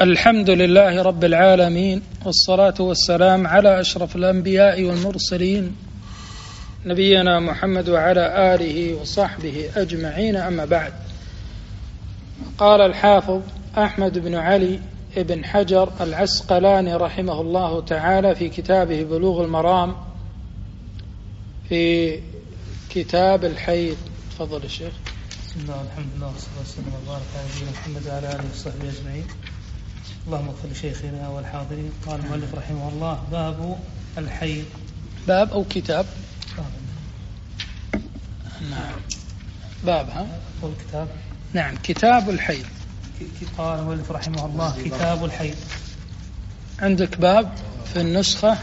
الحمد لله رب العالمين، والصلاة والسلام على أشرف الأنبياء والمرسلين نبينا محمد وعلى آله وصحبه أجمعين، أما بعد. قال الحافظ أحمد بن علي بن حجر العسقلاني رحمه الله تعالى في كتابه بلوغ المرام في كتاب الحيض. تفضل الشيخ. بسم الله والحمد لله والصلاة والسلام وبارك على نبينا محمد وعلى آله وصحبه أجمعين. اللهم اغفر لشيخنا والحاضرين. قال المؤلف رحمه الله: باب الحيض. باب أو كتاب؟ نعم باب. أو كتاب؟ نعم كتاب الحيض. قال المؤلف رحمه الله: كتاب الحيض. عندك باب في النسخة؟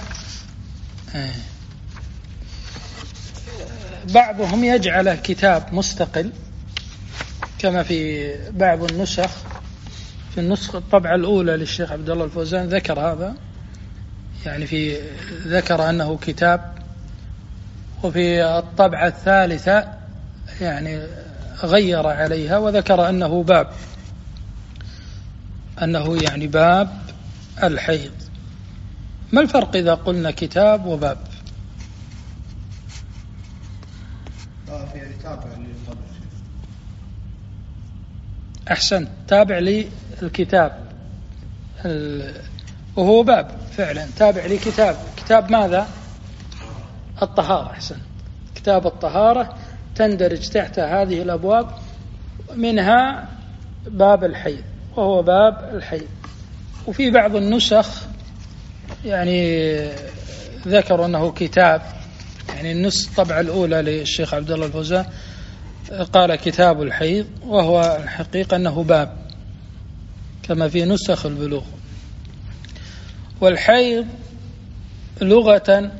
بعضهم يجعله كتاب مستقل كما في بعض النسخ. في النسخة الطبعة الأولى للشيخ عبد الله الفوزان ذكر هذا، يعني ذكر أنه كتاب، وفي الطبعة الثالثة يعني غير عليها وذكر أنه باب، أنه يعني باب الحيض. ما الفرق إذا قلنا كتاب وباب؟ أحسن، تابع لي الكتاب وهو باب فعلا، تابع لي كتاب ماذا؟ الطهارة. أحسن، كتاب الطهارة تندرج تحت هذه الأبواب، منها باب الحيض وهو باب الحيض. وفي بعض النسخ يعني ذكروا أنه كتاب، يعني النسخة الطبعة الأولى للشيخ عبد الله الفوزان قال كتاب الحيض، وهو الحقيقة أنه باب كما في نسخ البلوغ. والحيض لغة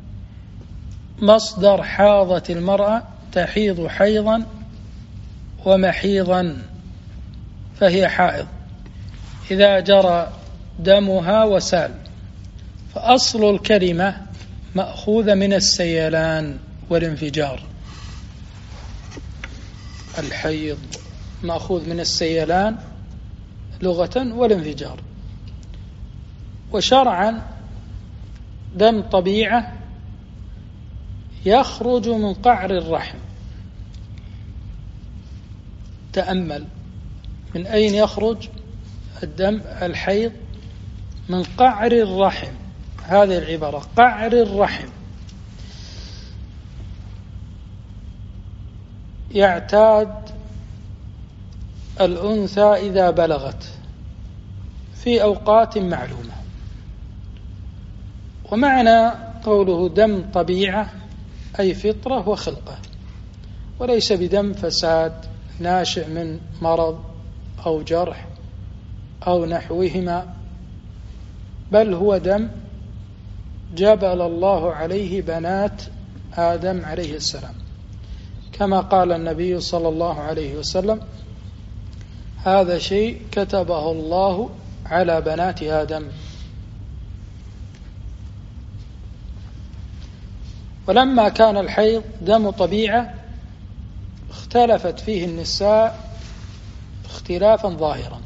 مصدر حاضت المرأة تحيض حيضا ومحيضا، فهي حائض إذا جرى دمها وسال. فأصل الكلمة مأخوذة من السيلان والانفجار. الحيض مأخوذ من السيلان لغة والانفجار. وشرعا دم طبيعة يخرج من قعر الرحم. تأمل، من أين يخرج الدم الحيض؟ من قعر الرحم. هذه العبارة قعر الرحم. يعتاد الأنثى إذا بلغت في أوقات معلومة. ومعنى قوله دم طبيعة أي فطرة وخلقة، وليس بدم فساد ناشئ من مرض أو جرح أو نحوهما، بل هو دم جبل الله عليه بنات آدم عليه السلام، كما قال النبي صلى الله عليه وسلم: هذا شيء كتبه الله على بنات آدم. ولما كان الحيض دم طبيعة اختلفت فيه النساء اختلافا ظاهرا،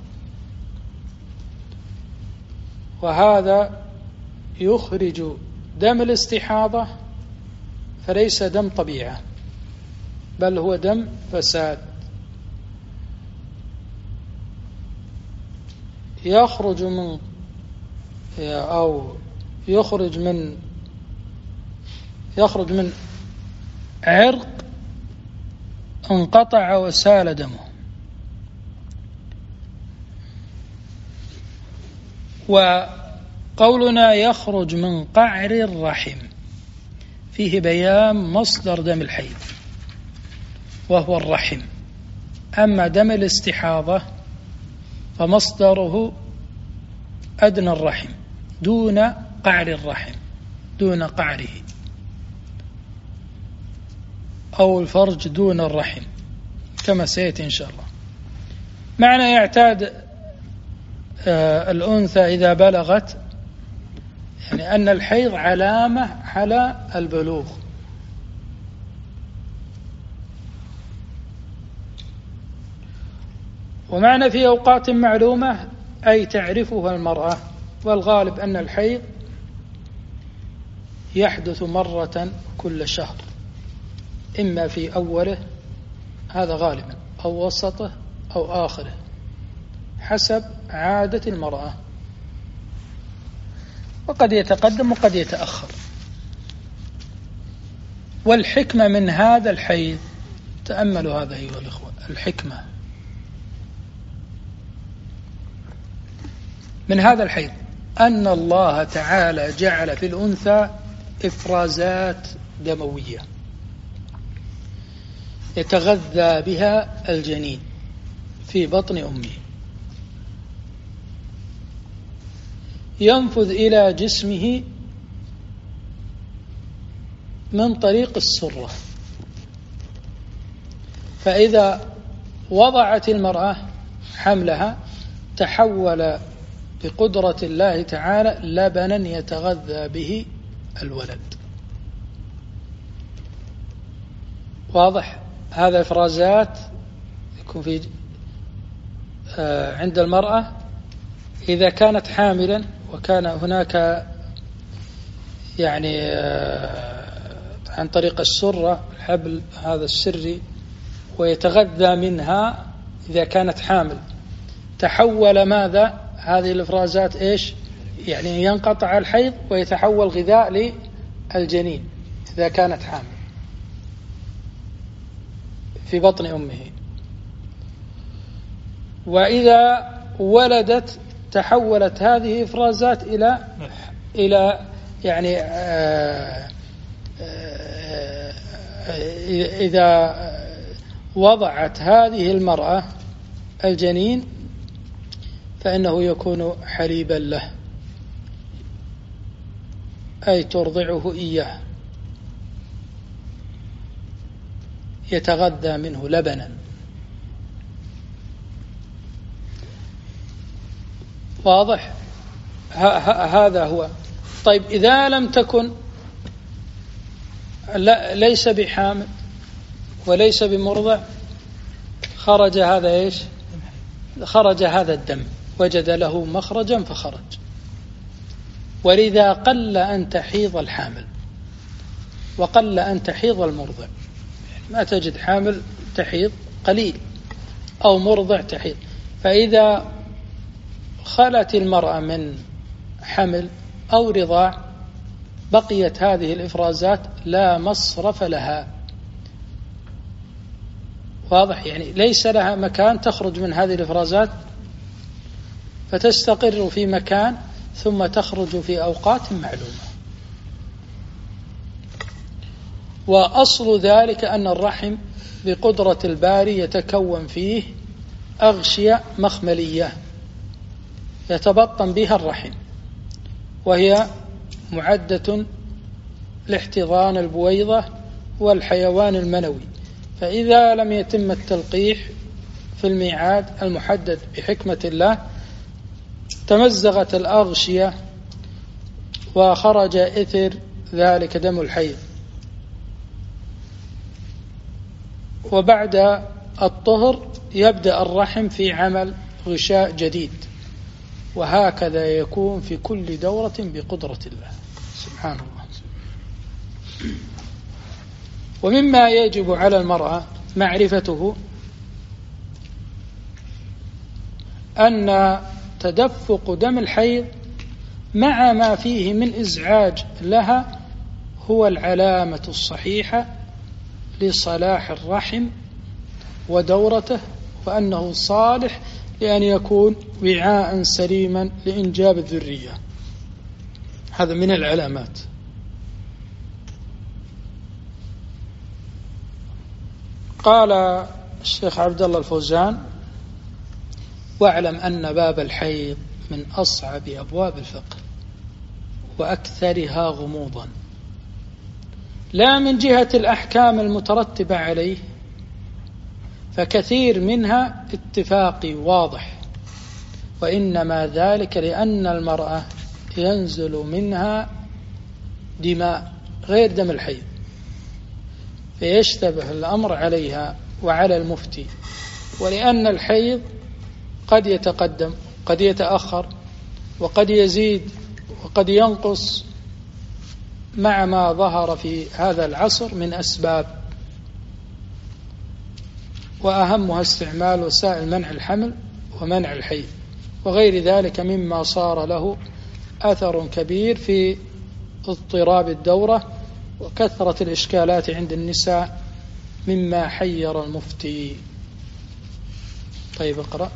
وهذا يخرج دم الاستحاضة فليس دم طبيعة، بل هو دم فساد. يخرج من عرق انقطع وسال دمه. وقولنا يخرج من قعر الرحم فيه بيان مصدر دم الحيض وهو الرحم. أما دم الاستحاضة فمصدره أدنى الرحم دون قعر الرحم، دون قعره، أو الفرج دون الرحم كما سيأتي إن شاء الله. معنى يعتاد الأنثى إذا بلغت، يعني أن الحيض علامة على البلوغ. ومعنى في أوقات معلومة أي تعرفها المرأة، والغالب أن الحيض يحدث مرة كل شهر، إما في أوله، هذا غالبا، أو وسطه أو آخره، حسب عادة المرأة، وقد يتقدم وقد يتأخر. والحكمة من هذا الحيض، تأملوا هذا أيها الإخوة، الحكمة من هذا الحيض أن الله تعالى جعل في الأنثى إفرازات دموية يتغذى بها الجنين في بطن أمه، ينفذ إلى جسمه من طريق السرة. فإذا وضعت المرأة حملها تحول بقدرة الله تعالى لبنا يتغذى به الولد. واضح؟ هذا إفرازات يكون في عند المرأة إذا كانت حاملا، وكان هناك يعني عن طريق السرة الحبل هذا السري، ويتغذى منها إذا كانت حامل، تحول ماذا؟ هذه الإفرازات إيش؟ يعني ينقطع الحيض ويتحول غذاء للجنين إذا كانت حامل في بطن أمه. وإذا ولدت تحولت هذه إفرازات إلى يعني إذا وضعت هذه المرأة الجنين فإنه يكون حليبا له، أي ترضعه إياه، يتغذى منه لبنا. واضح؟ هذا هو. طيب إذا لم تكن ليس بحامل وليس بمرضع، خرج هذا إيش؟ خرج هذا الدم، وجد له مخرجا فخرج. ولذا قل أن تحيض الحامل وقل أن تحيض المرضع، ما تجد حامل تحيض قليل أو مرضع تحيض. فإذا خلت المرأة من حمل أو رضاع بقيت هذه الإفرازات لا مصرف لها. واضح؟ يعني ليس لها مكان تخرج من هذه الإفرازات، فتستقر في مكان ثم تخرج في أوقات معلومة. وأصل ذلك أن الرحم بقدرة الباري يتكون فيه أغشية مخملية يتبطن بها الرحم، وهي معدة لاحتضان البويضة والحيوان المنوي. فإذا لم يتم التلقيح في الميعاد المحدد بحكمة الله تمزقت الأغشية وخرج إثر ذلك دم الحيض، وبعد الطهر يبدأ الرحم في عمل غشاء جديد، وهكذا يكون في كل دورة بقدرة الله سبحانه الله. ومما يجب على المرأة معرفته أن تدفق دم الحيض مع ما فيه من إزعاج لها هو العلامة الصحيحة لصلاح الرحم ودورته، وأنه صالح لأن يكون وعاء سليما لإنجاب الذرية. هذا من العلامات. قال الشيخ عبد الله الفوزان: واعلم أن باب الحيض من أصعب أبواب الفقه وأكثرها غموضا، لا من جهة الأحكام المترتبة عليه، فكثير منها اتفاقي واضح، وإنما ذلك لأن المرأة ينزل منها دماء غير دم الحيض، فيشتبه الأمر عليها وعلى المفتي، ولأن الحيض قد يتقدم قد يتأخر وقد يزيد وقد ينقص مع ما ظهر في هذا العصر من أسباب، وأهمها استعمال وسائل منع الحمل ومنع الحيض وغير ذلك مما صار له أثر كبير في اضطراب الدورة وكثرة الإشكالات عند النساء مما حير المفتي. طيب اقرأ.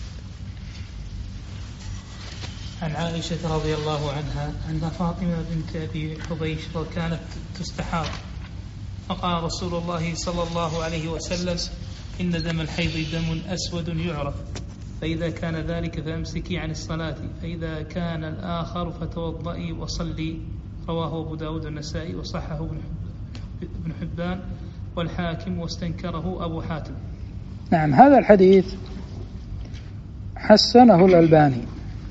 عن عائشة رضي الله عنها أن فاطمة بنت أبي حبيش كانت تستحاض، فقال رسول الله صلى الله عليه وسلم: إن دم الحيض دم أسود يعرف، فإذا كان ذلك فأمسكي عن الصلاة، فإذا كان الآخر فتوضئي وصلي. رواه أبو داود النسائي وصححه ابن حبان والحاكم واستنكره أبو حاتم. نعم، هذا الحديث حسنه الألباني،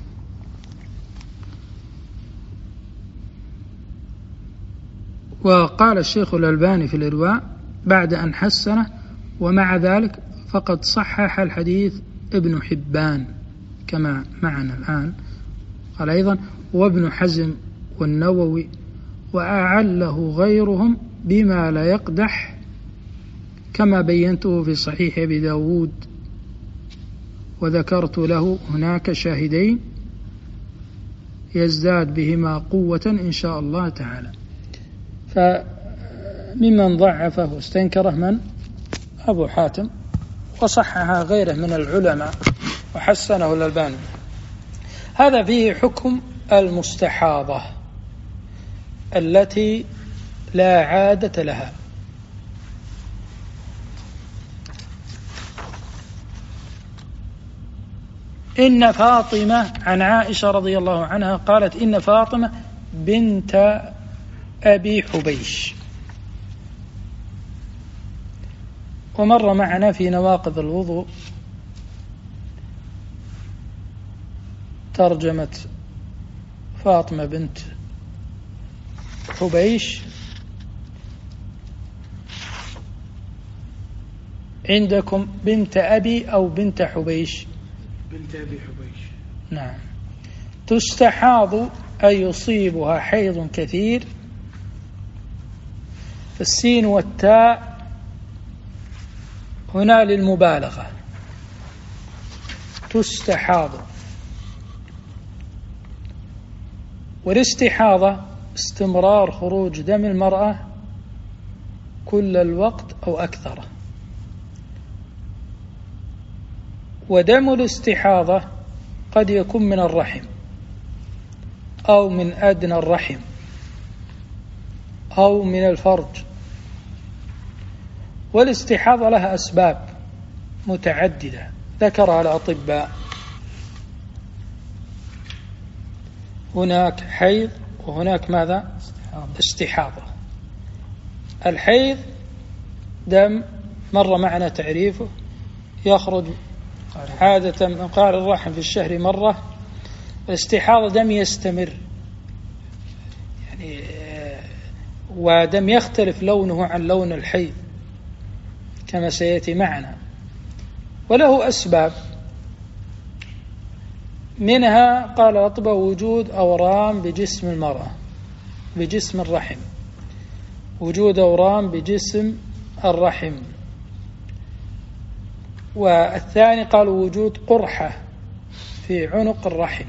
وقال الشيخ الألباني في الإرواء بعد أن حسنه: ومع ذلك فقد صحح الحديث ابن حبان كما معنا الآن. قال أيضا: وابن حزم والنووي وأعله غيرهم بما لا يقدح، كما بينته في صحيح أبي داود، وذكرت له هناك شاهدين يزداد بهما قوة إن شاء الله تعالى. فممن ضعفه واستنكره من؟ أبو حاتم، وصحح غيره من العلماء وحسنه الألباني. هذا فيه حكم المستحاضة التي لا عادة لها. إن فاطمة، عن عائشة رضي الله عنها قالت: إن فاطمة بنت أبي حبيش. ومر معنا في نواقض الوضوء ترجمة فاطمة بنت حبيش. عندكم بنت أبي أو بنت حبيش؟ بنت أبي حبيش. نعم. تستحاض أي يصيبها حيض كثير، فالسين والتاء هنا للمبالغة، تستحاض. والاستحاضة استمرار خروج دم المرأة كل الوقت أو أكثره. ودم الاستحاضة قد يكون من الرحم أو من أدنى الرحم أو من الفرج. والاستحاضة لها أسباب متعددة ذكرها الأطباء. هناك حيض وهناك ماذا؟ استحاضة. الحيض دم مر معنا تعريفه، يخرج عادة من قعر الرحم في الشهر مرة. الاستحاضة دم يستمر، يعني ودم يختلف لونه عن لون الحيض كما سيأتي معنا، وله أسباب. منها قال الأطباء وجود أورام بجسم المرأة، بجسم الرحم، وجود أورام بجسم الرحم. والثاني قالوا وجود قرحة في عنق الرحم.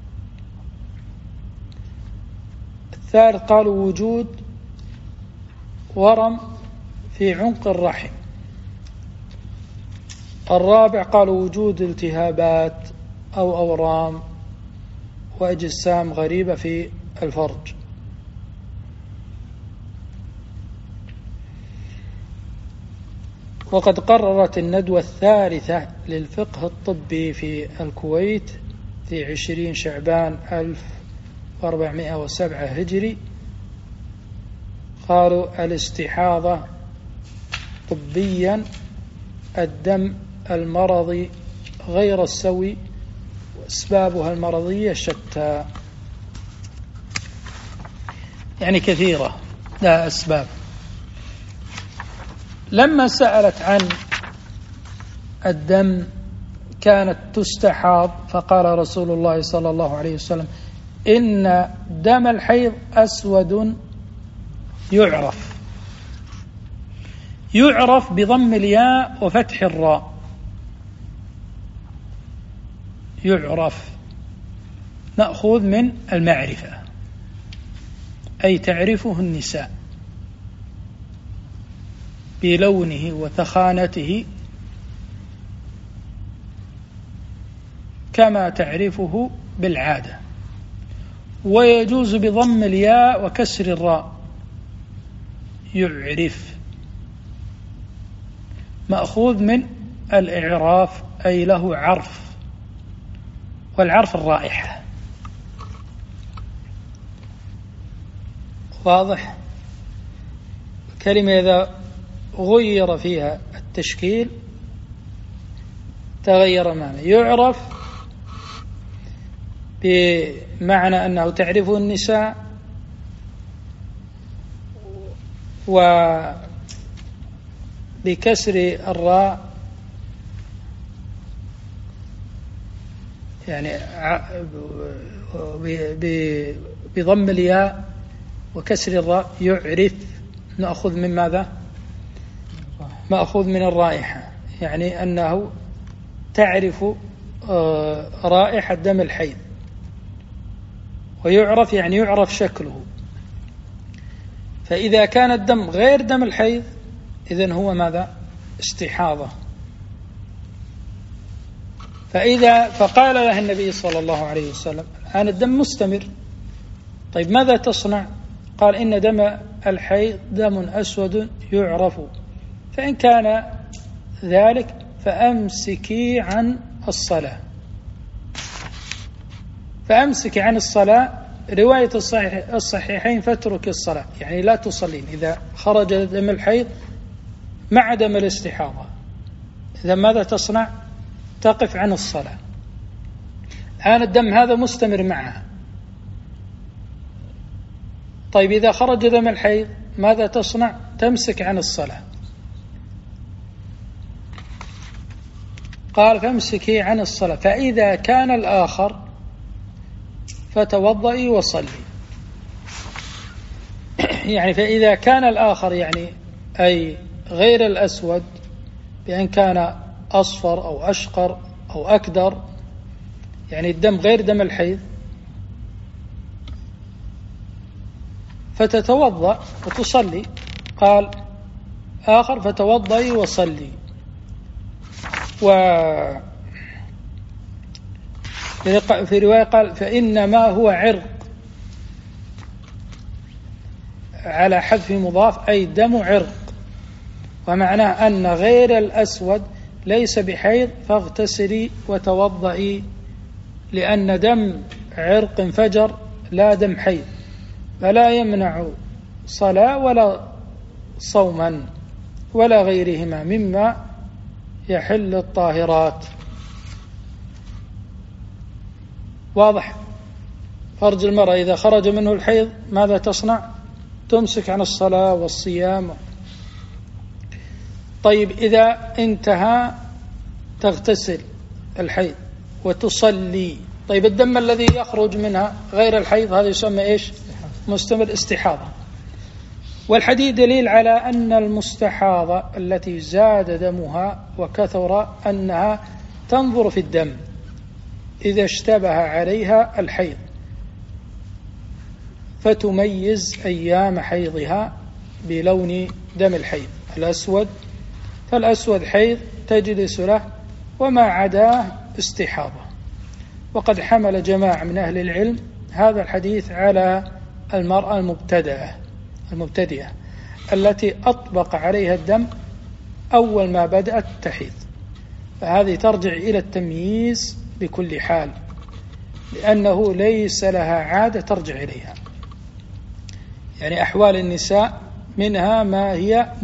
الثالث قالوا وجود ورم في عنق الرحم. الرابع قالوا وجود التهابات أو أورام وأجسام غريبة في الفرج. وقد قررت الندوة الثالثة للفقه الطبي في الكويت في 20 شعبان 1407 هجري، قالوا الاستحاضة طبيا الدم المرضي غير السوي، وأسبابها المرضية شتى، يعني كثيرة لها أسباب. لما سألت عن الدم كانت تستحاض، فقال رسول الله صلى الله عليه وسلم: إن دم الحيض أسود يعرف بضم الياء وفتح الراء. يعرف مأخوذ من المعرفة، أي تعرفه النساء بلونه وثخانته كما تعرفه بالعادة. ويجوز بضم الياء وكسر الراء. يعرف مأخوذ من الإعراف، أي له عرف، والعرف الرائحة. واضح؟ كلمة إذا غير فيها التشكيل تغير معنى. يعرف بمعنى أنه تعرفه النساء، وبكسر الراء يعني بضم الياء وكسر الراء. يعرف مأخوذ من ماذا؟ مأخوذ من الرائحة، يعني أنه تعرف رائحة دم الحيض. ويعرف يعني يعرف شكله. فإذا كان الدم غير دم الحيض إذن هو ماذا؟ استحاضة. فقال له النبي صلى الله عليه وسلم: الآن الدم مستمر، طيب ماذا تصنع؟ قال: إن دم الحيض دم أسود يعرف، فإن كان ذلك فأمسكي عن الصلاة. فأمسكي عن الصلاة، رواية الصحيحين فاترك الصلاة، يعني لا تصلين إذا خرج دم الحيض مع دم الاستحاضة. إذا ماذا تصنع؟ تقف عن الصلاة. الآن الدم هذا مستمر معها. طيب إذا خرج دم الحيض ماذا تصنع؟ تمسك عن الصلاة. قال: فامسكي عن الصلاة، فإذا كان الآخر فتوضئي وصلي. يعني فإذا كان الآخر يعني أي غير الأسود، بأن كان أصفر أو أشقر أو أكدر، يعني الدم غير دم الحيض، فتتوضأ وتصلي. قال آخر: فتوضئي وصلي. في رواية قال: فإنما هو عرق، على حذف مضاف، أي دم عرق، ومعناه أن غير الأسود ليس بحيض، فاغتسلي وتوضئي، لأن دم عرق انفجر لا دم حيض، فلا يمنع صلاة ولا صوما ولا غيرهما مما يحل الطاهرات. واضح؟ فرج المرأة إذا خرج منه الحيض ماذا تصنع؟ تمسك عن الصلاة والصيام. طيب إذا انتهى تغتسل الحيض وتصلي. طيب الدم الذي يخرج منها غير الحيض هذا يسمى إيش؟ مستمر، استحاضة. والحديث دليل على أن المستحاضة التي زاد دمها وكثر أنها تنظر في الدم إذا اشتبه عليها الحيض، فتميز أيام حيضها بلون دم الحيض الأسود، فالأسود حيض تجلس له، وما عداه استحاضة. وقد حمل جماعة من أهل العلم هذا الحديث على المرأة المبتدئة التي أطبق عليها الدم أول ما بدأت تحيض، فهذه ترجع إلى التمييز بكل حال، لأنه ليس لها عادة ترجع إليها. يعني أحوال النساء منها ما هي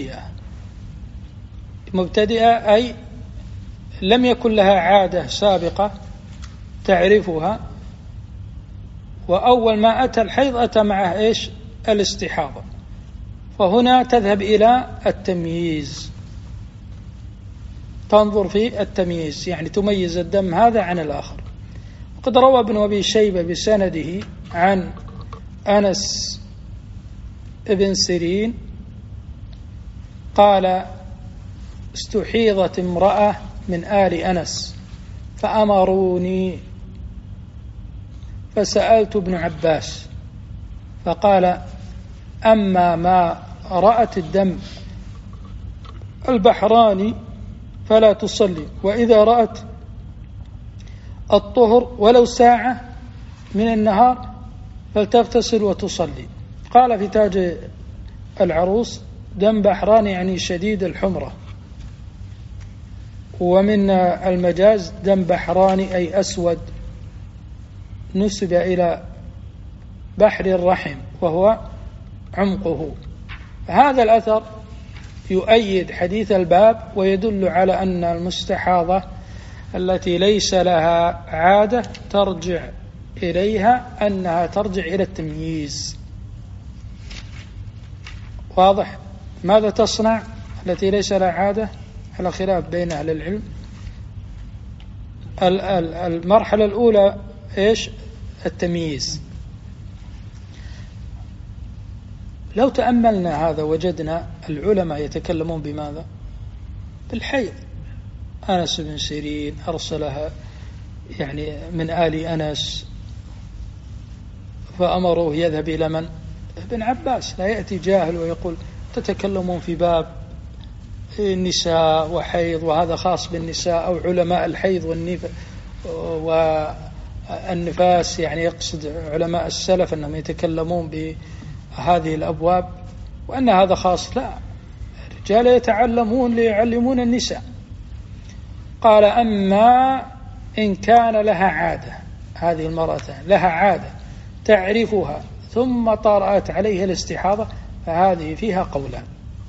مبتدئة أي لم يكن لها عادة سابقة تعرفها، وأول ما أتى الحيض أتى معه إيش؟ الاستحاضة، فهنا تذهب إلى التمييز. فانظر في التمييز، يعني تميز الدم هذا عن الآخر. وقد روى ابن أبي شيبة بسنده عن أنس ابن سيرين قال: استحيضت امرأة من آل أنس فأمروني فسألت ابن عباس فقال: أما ما رأت الدم البحراني فلا تصلي، وإذا رأت الطهر ولو ساعة من النهار فلتغتسل وتصلي. قال في تاج العروس: دم بحراني يعني شديد الحمرة، ومن المجاز دم بحراني أي أسود نسب إلى بحر الرحم وهو عمقه. هذا الأثر يؤيد حديث الباب ويدل على أن المستحاضة التي ليس لها عادة ترجع إليها أنها ترجع إلى التمييز. واضح؟ ماذا تصنع التي ليس لها عادة؟ على خلاف بين أهل العلم. المرحلة الأولى إيش؟ التمييز. لو تأملنا هذا وجدنا العلماء يتكلمون بماذا؟ بالحيض. أنس بن سيرين أرسلها يعني من آل أنس فأمروه يذهب إلى من؟ ابن عباس. لا يأتي جاهل ويقول تتكلمون في باب النساء وحيض وهذا خاص بالنساء، أو علماء الحيض والنفاس، يعني يقصد علماء السلف أنهم يتكلمون بهذه الأبواب وأن هذا خاص. لا، الرجال يتعلمون ليعلمون النساء. قال: أما إن كان لها عادة، هذه المرأة لها عادة تعرفها ثم طرأت عليها الاستحاضة فهذه فيها قولان.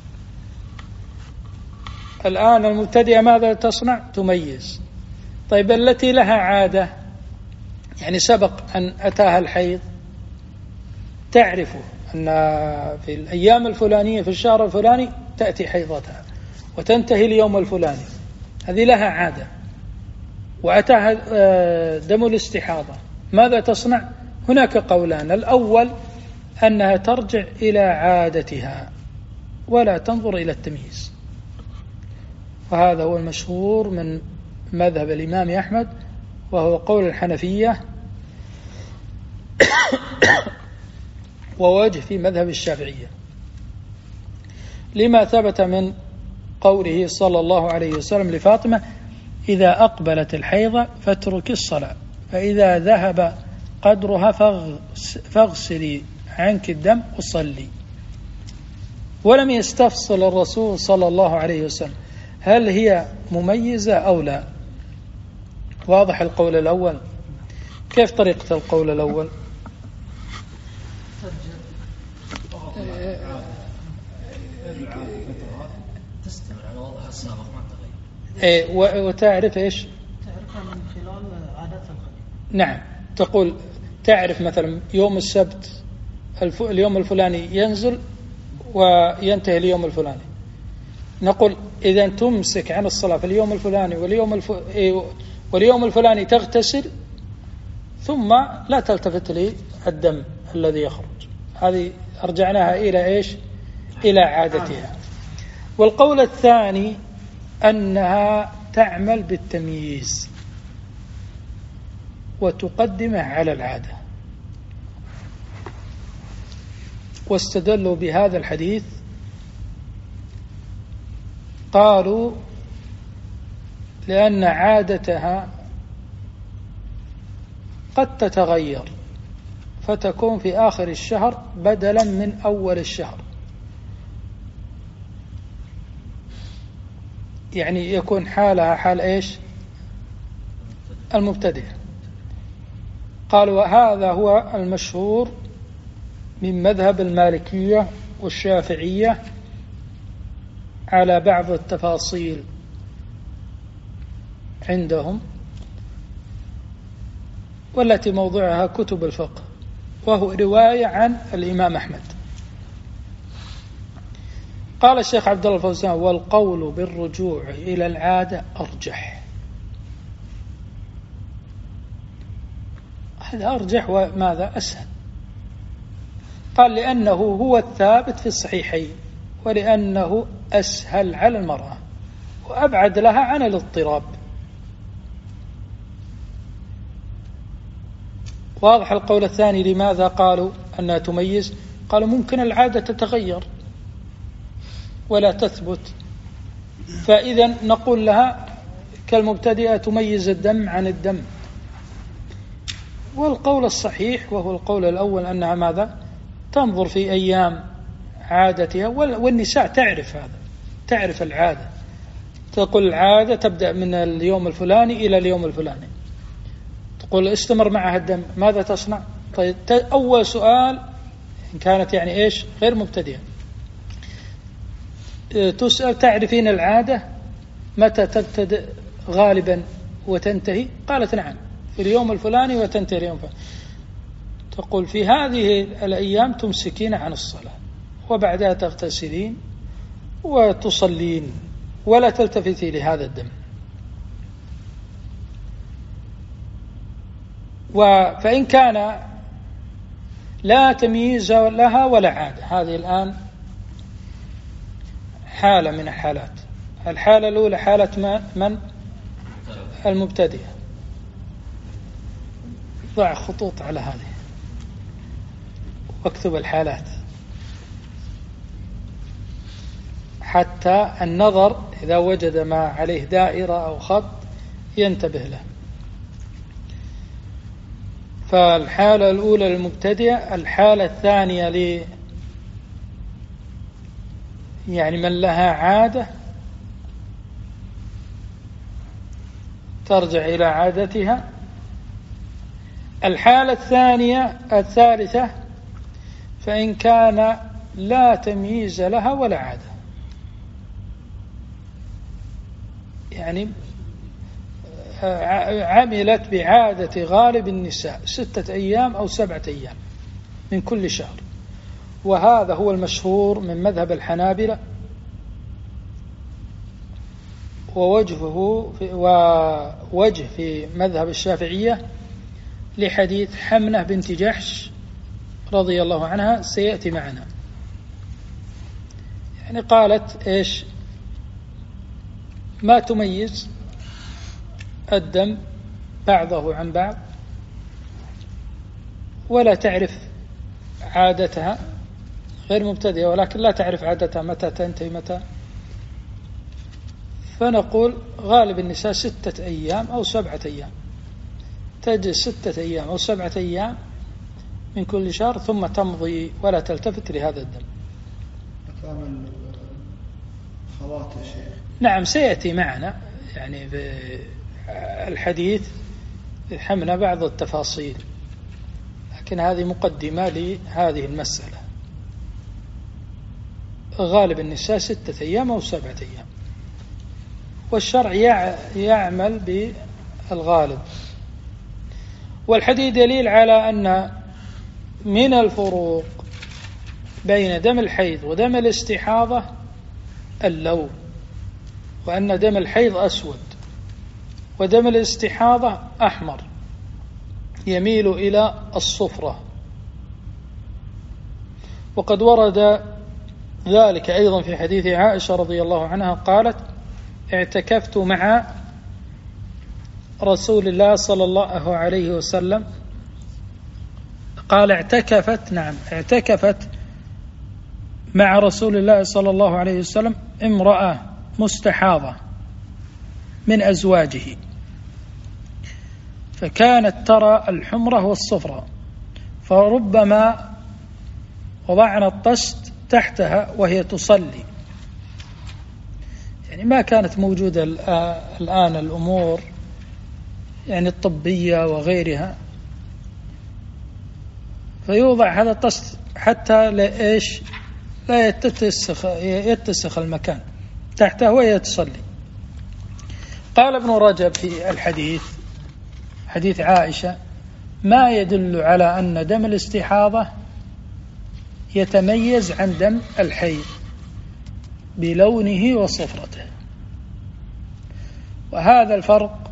الآن المبتدئة ماذا تصنع؟ تميز. طيب التي لها عادة، يعني سبق أن أتاها الحيض، تعرف أن في الأيام الفلانية في الشهر الفلاني تأتي حيضتها وتنتهي اليوم الفلاني، هذه لها عادة، وأتاها دم الاستحاضة، ماذا تصنع؟ هناك قولان. الأول أنها ترجع إلى عادتها ولا تنظر إلى التمييز، وهذا هو المشهور من مذهب الإمام أحمد، وهو قول الحنفية ووجه في مذهب الشافعية، لما ثبت من قوله صلى الله عليه وسلم لفاطمة: إذا أقبلت الحيضة فاترك الصلاة، فإذا ذهب قدرها فاغسلي عنك الدم وصلي. ولم يستفصل الرسول صلى الله عليه وسلم هل هي مميزة أو لا. واضح القول الأول؟ كيف طريقة القول الأول؟ تستمر على وضعها السابق ما تغير. وتعرف إيش؟ تعرفها من خلال عادات الخليل. نعم، تقول تعرف مثلا يوم السبت اليوم الفلاني ينزل وينتهي اليوم الفلاني، نقول إذا تمسك عن الصلاة في اليوم الفلاني واليوم الفلاني تغتسل ثم لا تلتفت للدم الذي يخرج. هذه أرجعناها إلى إيش؟ إلى عادتها. والقول الثاني أنها تعمل بالتمييز وتقدمه على العادة، واستدلوا بهذا الحديث، قالوا لأن عادتها قد تتغير فتكون في آخر الشهر بدلا من أول الشهر، يعني يكون حالها حال إيش؟ المبتدئ. قالوا وهذا هو المشهور من مذهب المالكية والشافعية على بعض التفاصيل عندهم، والتي موضوعها كتب الفقه، وهو رواية عن الإمام أحمد. قال الشيخ عبد الله الفوزان: والقول بالرجوع إلى العادة أرجح. هذا أرجح وماذا أسهل. قال: لأنه هو الثابت في الصحيحين، ولأنه أسهل على المرأة وأبعد لها عن الاضطراب. واضح القول الثاني. لماذا قالوا أنها تميز؟ قالوا ممكن العادة تتغير ولا تثبت، فإذا نقول لها كالمبتدئة تميز الدم عن الدم. والقول الصحيح وهو القول الأول أنها ماذا؟ تنظر في أيام عادتها، والنساء تعرف هذا، تعرف العادة. تقول العادة تبدأ من اليوم الفلاني إلى اليوم الفلاني، تقول استمر معها الدم، ماذا تصنع؟ طيب أول سؤال إن كانت يعني إيش غير مبتدئة، تسأل: تعرفين العادة متى تبتدئ غالبا وتنتهي؟ قالت: نعم، في اليوم الفلاني وتنتهي اليوم الفلاني. تقول: في هذه الأيام تمسكين عن الصلاة، وبعدها تغتسلين وتصلين، ولا تلتفتي لهذا الدم. فإن كان لا تمييز لها ولا عادة، هذه الآن حالة من الحالات. الحالة الأولى حالة من؟ المبتدئة. ضع خطوط على هذه واكتب الحالات حتى النظر إذا وجد ما عليه دائرة أو خط ينتبه له. فالحالة الأولى للمبتدئة. الحالة الثانية يعني من لها عادة ترجع إلى عادتها. الحالة الثالثة فإن كان لا تمييز لها ولا عادة، يعني عملت بعادة غالب النساء 6 أيام أو 7 أيام من كل شهر، وهذا هو المشهور من مذهب الحنابلة، ووجه في مذهب الشافعية لحديث حمنة بنت جحش رضي الله عنها سيأتي معنا. يعني قالت إيش؟ ما تميز الدم بعضه عن بعض، ولا تعرف عادتها، غير مبتدئة ولكن لا تعرف عادتها متى تنتهي متى. فنقول غالب النساء 6 أيام أو 7 أيام، تجلس 6 أيام أو 7 أيام من كل شهر ثم تمضي ولا تلتفت لهذا الدم. أكمل خواط يا شيخ. نعم سيأتي معنا يعني في الحديث حمنا بعض التفاصيل، لكن هذه مقدمة لهذه المسألة. غالب النساء 6 أيام أو 7 أيام، والشرع يعمل بالغالب. والحديث دليل على أن من الفروق بين دم الحيض ودم الاستحاضة اللون، وأن دم الحيض أسود ودم الاستحاضة أحمر يميل إلى الصفرة. وقد ورد ذلك أيضا في حديث عائشة رضي الله عنها قالت: اعتكفت مع رسول الله صلى الله عليه وسلم. قال اعتكفت مع رسول الله صلى الله عليه وسلم امرأة مستحاضة من أزواجه، فكانت ترى الحمرة والصفرة، فربما وضعنا الطست تحتها وهي تصلي. يعني ما كانت موجودة الآن الأمور يعني الطبية وغيرها، فيوضع هذا الطست حتى لا يتسخ المكان تحته وهي تصلي. قال ابن رجب في الحديث، حديث عائشة: ما يدل على أن دم الاستحاضة يتميز عن دم الحيض، بلونه وصفرته. وهذا الفرق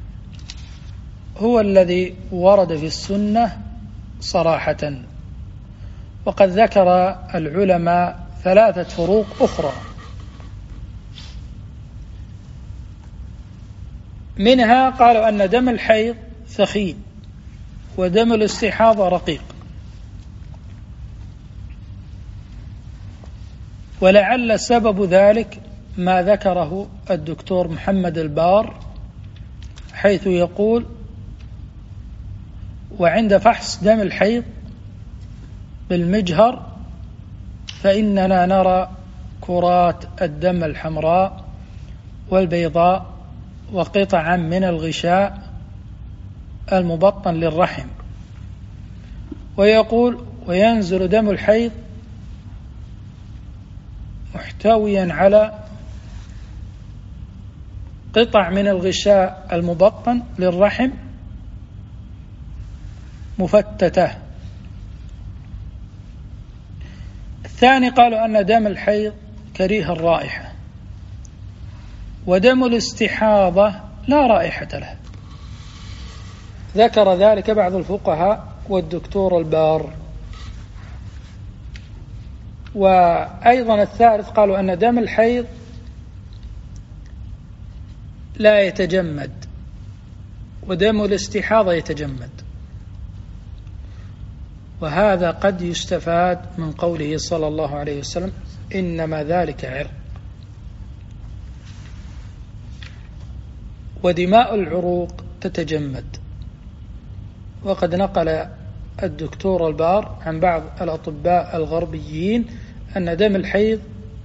هو الذي ورد في السنة صراحة. وقد ذكر العلماء 3 فروق أخرى، منها قالوا أن دم الحيض ثخين ودم الاستحاضة رقيق، ولعل سبب ذلك ما ذكره الدكتور محمد البار، حيث يقول: وعند فحص دم الحيض بالمجهر فإننا نرى كرات الدم الحمراء والبيضاء وقطعا من الغشاء المبطن للرحم. ويقول: وينزل دم الحيض محتويا على قطع من الغشاء المبطن للرحم مفتتة. الثاني قالوا أن دم الحيض كريه الرائحة، ودم الاستحاضة لا رائحة له. ذكر ذلك بعض الفقهاء والدكتور البار. وأيضا الثالث قالوا أن دم الحيض لا يتجمد، ودم الاستحاضة يتجمد. وهذا قد يستفاد من قوله صلى الله عليه وسلم: إنما ذلك عرق. ودماء العروق تتجمد. وقد نقل الدكتور البار عن بعض الأطباء الغربيين أن دم الحيض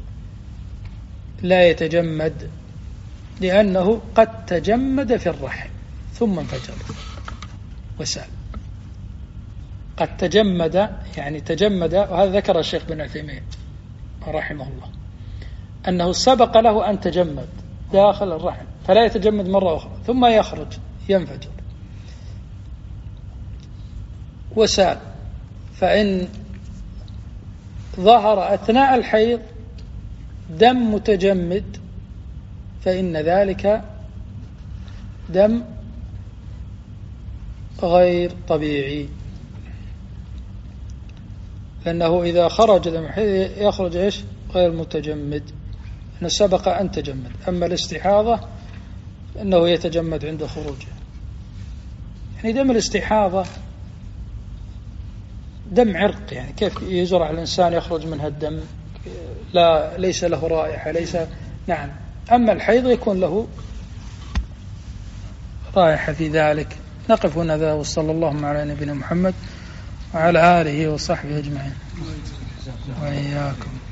لا يتجمد، لأنه قد تجمد في الرحم ثم انفجر وسال. قد تجمد، يعني تجمد، وهذا ذكر الشيخ بن عثيمين رحمه الله أنه سبق له أن تجمد داخل الرحم فلا يتجمد مرة أخرى ثم يخرج ينفجر وسال. فإن ظهر أثناء الحيض دم متجمد فإن ذلك دم غير طبيعي، لأنه إذا خرج دم الحيض يخرج إيش؟ غير متجمد، أنه سبق أن تجمد. أما الاستحاضة أنه يتجمد عند خروجه. يعني دم الاستحاضة دم عرق، يعني كيف يزرع الإنسان يخرج منها الدم، لا ليس له رائحة، ليس. نعم. أما الحيض يكون له رائحة في ذلك. نقف هنا ذا، وصلى الله على نبينا محمد وعلى آله وصحبه أجمعين وإياكم.